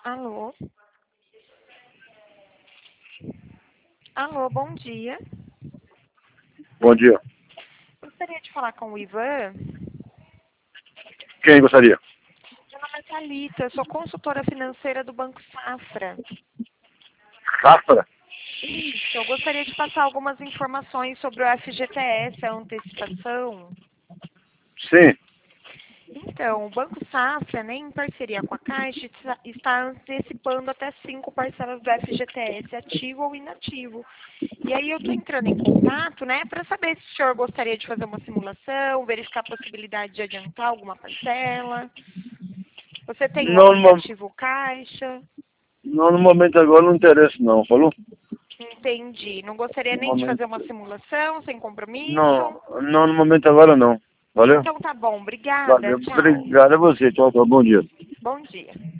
Alô? Alô, bom dia. Bom dia. Gostaria de falar com o Ivan. Quem gostaria? Meu nome é Thalita, eu sou consultora financeira do Banco Safra. Safra? Isso, eu gostaria de passar algumas informações sobre o FGTS, a antecipação. Sim. Então, o Banco Safra, né, em parceria com a Caixa, está antecipando até 5 parcelas do FGTS, ativo ou inativo. E aí eu estou entrando em contato, né, para saber se o senhor gostaria de fazer uma simulação, verificar a possibilidade de adiantar alguma parcela. Você tem o Não, aplicativo Caixa? no momento agora não interessa não, falou? Entendi. Não gostaria No nem de fazer momento. uma simulação, sem compromisso? Não, no momento agora não. Valeu? Então tá bom, obrigada, Valeu. tchau. Obrigado a você. Tchau, tchau. Bom dia. Bom dia.